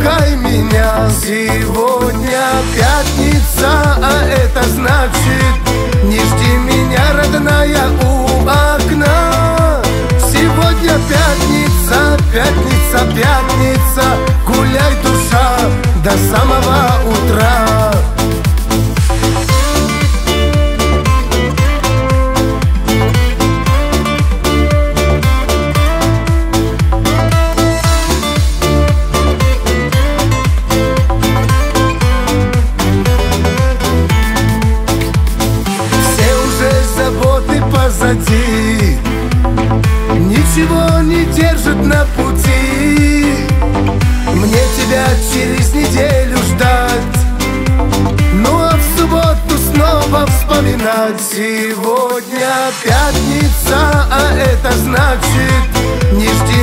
пускай меня. Сегодня пятница, а это значит: не жди меня, родная, у окна. Сегодня пятница, пятница, пятница, гуляй, душа, до самого утра. Позади, ничего не держит на пути. Мне тебя через неделю ждать, ну а в субботу снова вспоминать. Сегодня пятница, а это значит: не жди